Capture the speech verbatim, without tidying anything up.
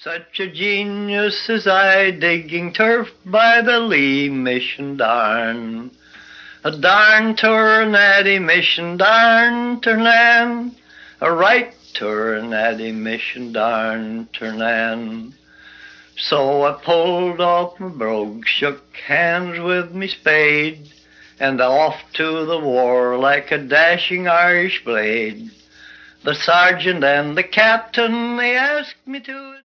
Such a genius as I, digging turf by the Lee Mission darn. A darn turn at a mission darn turnan, a right turn at a mission darn turnan. So I pulled off my brogue, shook hands with me spade, and off to the war like a dashing Irish blade. The sergeant and the captain, they asked me to